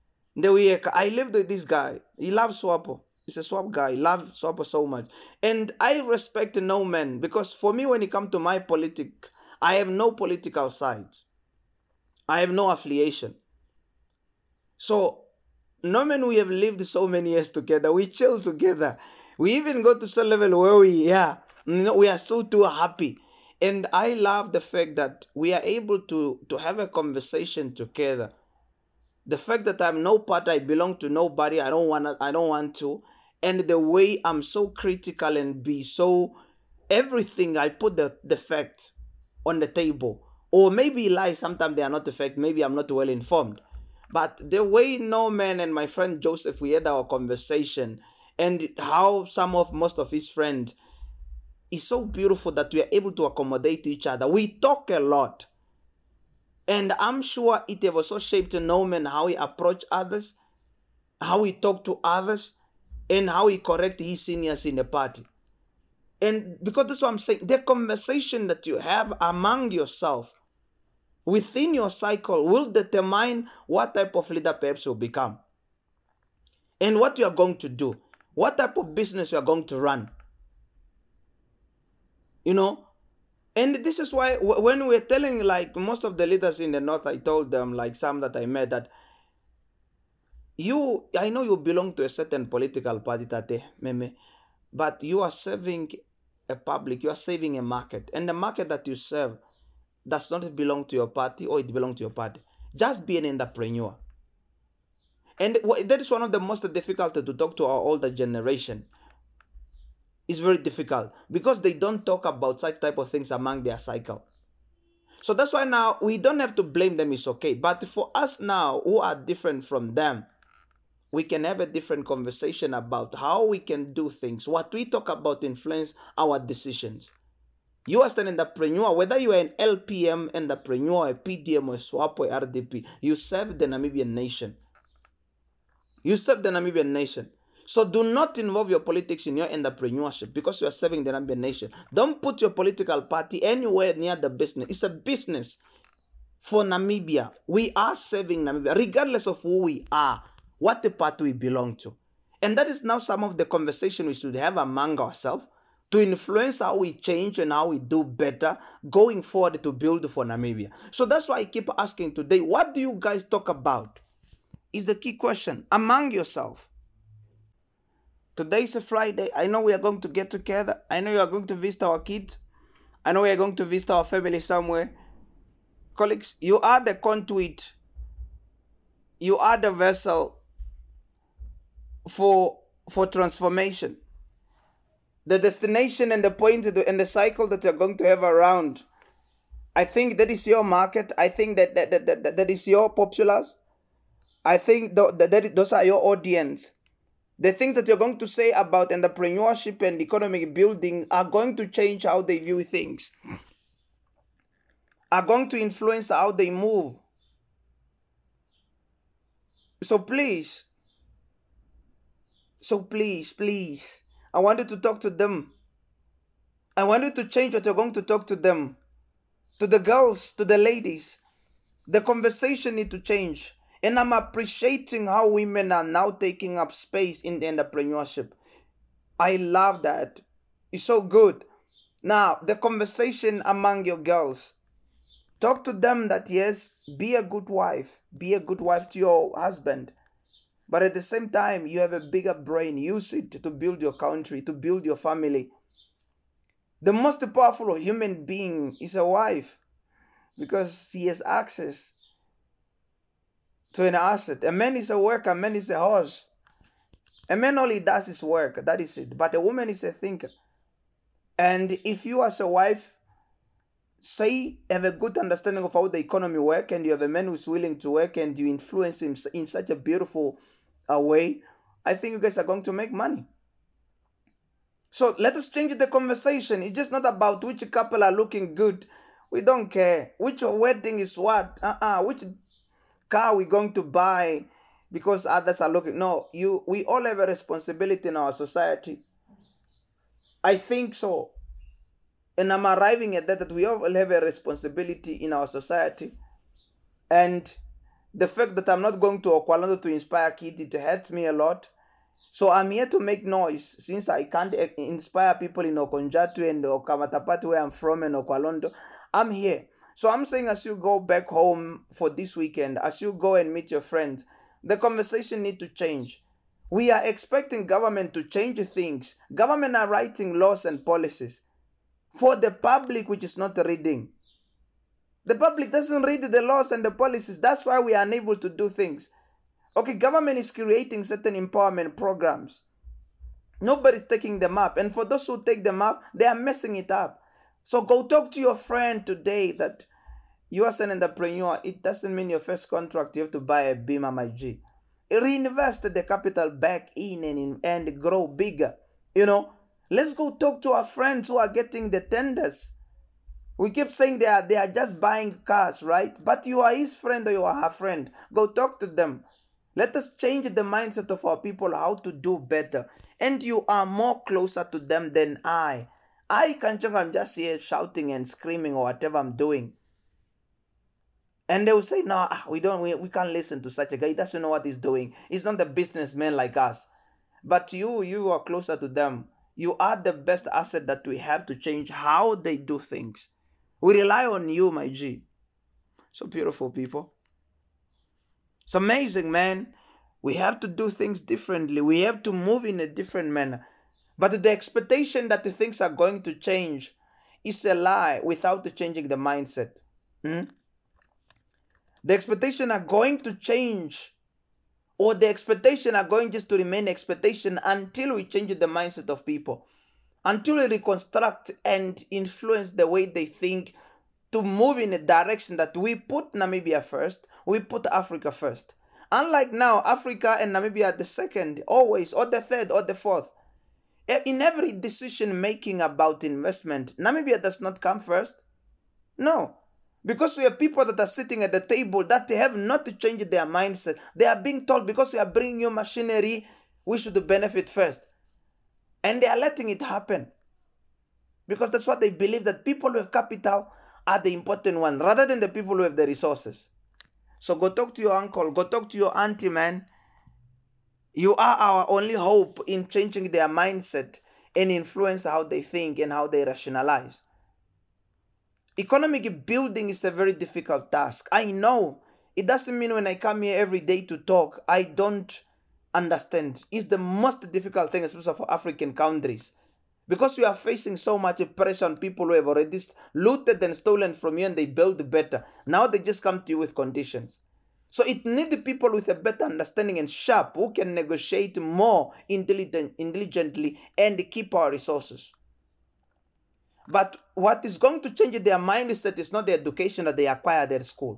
I lived with this guy. He loves SWAPO. He's a swap guy. He loves SWAPO so much. And I respect Norman because for me, when it comes to my politic, I have no political sides. I have no affiliation. So, Norman, we have lived so many years together. We chill together. We even go to some level where we, yeah, you know, we are so too happy. And I love the fact that we are able to, to have a conversation together. The fact that I'm no part, I belong to nobody, I don't want I don't want to. And the way I'm so critical and be so everything, I put the, the fact on the table. Or maybe lies, sometimes they are not the fact, maybe I'm not well informed. But the way Norman and my friend Joseph, we had our conversation, and how some of most of his friends, is so beautiful that we are able to accommodate each other. We talk a lot. And I'm sure it have also shaped Norman how he approach others, how he talk to others, and how he correct his seniors in the party. And because that's what I'm saying, the conversation that you have among yourself, within your cycle, will determine what type of leader perhaps you'll become. And what you are going to do. What type of business you are going to run. You know, and this is why when we're telling like most of the leaders in the north, I told them, like some that I met, that you, I know you belong to a certain political party, Tate, Meme, but you are serving a public, you are saving a market, and the market that you serve does not belong to your party or it belongs to your party. Just be an entrepreneur. And that is one of the most difficult to talk to our older generation. It's very difficult because they don't talk about such type of things among their cycle. So that's why now we don't have to blame them, it's okay. But for us now who are different from them, we can have a different conversation about how we can do things. What we talk about influence our decisions. You as an entrepreneur, whether you are an L P M entrepreneur, a P D M, or a SWAP, or R D P, you serve the Namibian nation. You serve the Namibian nation. So do not involve your politics in your entrepreneurship because you are serving the Namibian nation. Don't put your political party anywhere near the business. It's a business for Namibia. We are serving Namibia, regardless of who we are, what the party we belong to. And that is now some of the conversation we should have among ourselves to influence how we change and how we do better going forward to build for Namibia. So that's why I keep asking today, what do you guys talk about? Is the key question among yourself. Today is a Friday. I know we are going to get together. I know you are going to visit our kids. I know we are going to visit our family somewhere. Colleagues, you are the conduit. You are the vessel for, for transformation. The destination and the point and the cycle that you're going to have around. I think that is your market. I think that that, that, that, that is your populace. I think that, that those are your audience. The things that you're going to say about entrepreneurship and economic building are going to change how they view things, are going to influence how they move. So please, so please, please, I want you to talk to them. I want you to change what you're going to talk to them, to the girls, to the ladies. The conversation needs to change. And I'm appreciating how women are now taking up space in the entrepreneurship. I love that. It's so good. Now, the conversation among your girls. Talk to them that, yes, be a good wife. Be a good wife to your husband. But at the same time, you have a bigger brain. Use it to build your country, to build your family. The most powerful human being is a wife because he has access to an asset. A man is a worker, a man is a horse. A man only does his work, that is it. But a woman is a thinker. And if you as a wife say have a good understanding of how the economy works and you have a man who's willing to work and you influence him in such a beautiful uh, way, I think you guys are going to make money. So let us change the conversation. It's just not about which couple are looking good. We don't care. Which wedding is what? Uh-uh. Which car we going to buy because others are looking. No, you we all have a responsibility in our society. I think so. And I'm arriving at that, that we all have a responsibility in our society. And the fact that I'm not going to Okwalondo to inspire kids, it hurts me a lot. So I'm here to make noise since I can't inspire people in Okonjatu and Okamatapati where I'm from and Okwalondo. I'm here. So I'm saying as you go back home for this weekend, as you go and meet your friends, the conversation needs to change. We are expecting government to change things. Government are writing laws and policies for the public which is not reading. The public doesn't read the laws and the policies. That's why we are unable to do things. Okay, government is creating certain empowerment programs. Nobody's taking them up. And for those who take them up, they are messing it up. So go talk to your friend today that you as an entrepreneur, it doesn't mean your first contract you have to buy a Beamer, my G. Reinvest the capital back in and, and grow bigger. You know, let's go talk to our friends who are getting the tenders. We keep saying they are, they are just buying cars, right? But you are his friend or you are her friend. Go talk to them. Let us change the mindset of our people how to do better. And you are more closer to them than I. I can check, I'm just here shouting and screaming or whatever I'm doing. And they will say, no, we don't, we, we can't listen to such a guy. He doesn't know what he's doing. He's not a businessman like us. But you, you are closer to them. You are the best asset that we have to change how they do things. We rely on you, my G. So beautiful, people. It's amazing, man. We have to do things differently. We have to move in a different manner. But the expectation that the things are going to change is a lie without changing the mindset. Hmm? The expectation are going to change, or the expectation are going just to remain expectation until we change the mindset of people, until we reconstruct and influence the way they think to move in a direction that we put Namibia first, we put Africa first. Unlike now, Africa and Namibia are the second, always, or the third, or the fourth. In every decision making about investment, Namibia does not come first. No. Because we have people that are sitting at the table that they have not changed their mindset. They are being told, because we are bringing new machinery, we should benefit first. And they are letting it happen. Because that's what they believe, that people who have capital are the important one, rather than the people who have the resources. So go talk to your uncle, go talk to your auntie, man. You are our only hope in changing their mindset and influence how they think and how they rationalize. Economic building is a very difficult task. I know. It doesn't mean when I come here every day to talk, I don't understand. It's the most difficult thing, especially for African countries. Because we are facing so much pressure on people who have already looted and stolen from you and they build better. Now they just come to you with conditions. So it needs people with a better understanding and sharp who can negotiate more intelligent, intelligently and keep our resources. But what is going to change their mindset is not the education that they acquired at school.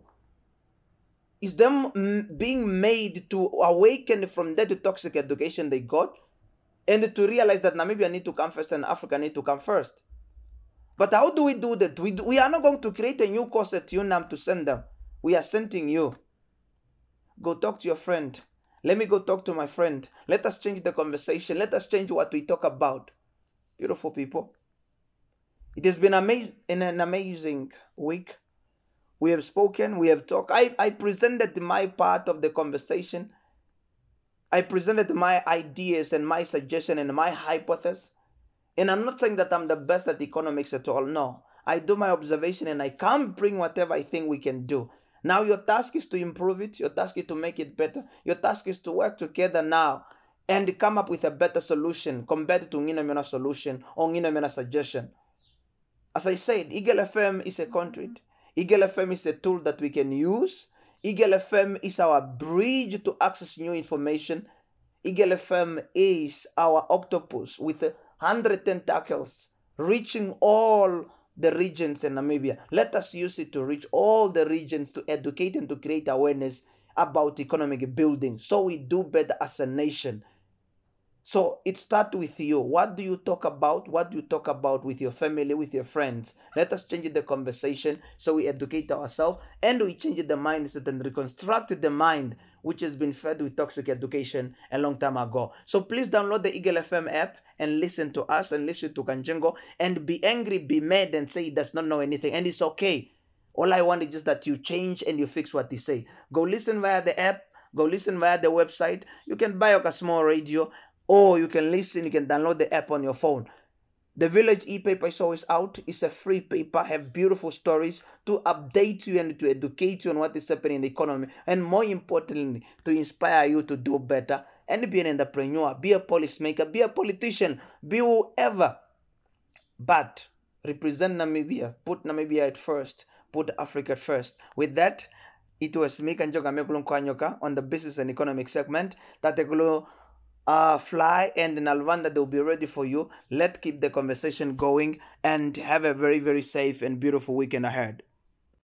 It's them being made to awaken from that toxic education they got and to realize that Namibia need to come first and Africa need to come first. But how do we do that? We, do, we are not going to create a new course at UNAM to send them. We are sending you. Go talk to your friend. Let me go talk to my friend. Let us change the conversation. Let us change what we talk about. Beautiful people. It has been ama- in an amazing week. We have spoken, we have talked. I, I presented my part of the conversation. I presented my ideas and my suggestion and my hypothesis. And I'm not saying that I'm the best at economics at all. No. I do my observation and I can bring whatever I think we can do. Now your task is to improve it. Your task is to make it better. Your task is to work together now and come up with a better solution compared to Nginomena solution or Nginomena suggestion. As I said, Eagle F M is a conduit. Eagle F M is a tool that we can use. Eagle F M is our bridge to access new information. Eagle F M is our octopus with one hundred tentacles reaching all the regions in Namibia. Let us use it to reach all the regions to educate and to create awareness about economic building so we do better as a nation. So it starts with you. What do you talk about? What do you talk about with your family, with your friends? Let us change the conversation so we educate ourselves and we change the mindset and reconstruct the mind which has been fed with toxic education a long time ago. So please download the Eagle F M app and listen to us and listen to Kanjengo and be angry, be mad and say he does not know anything. And it's okay. All I want is just that you change and you fix what he say. Go listen via the app. Go listen via the website. You can buy a small radio. Or you can listen, you can download the app on your phone. The Village e-paper is always out. It's a free paper, have beautiful stories to update you and to educate you on what is happening in the economy. And more importantly, to inspire you to do better and be an entrepreneur, be a policymaker, be a politician, be whoever. But represent Namibia, put Namibia at first, put Africa at first. With that, it was me, Kanjoka Mekulunkanyoka, on the business and economic segment. Tatekulu Uh, fly and Nalvanda, they'll be ready for you. Let's keep the conversation going and have a very, very safe and beautiful weekend ahead.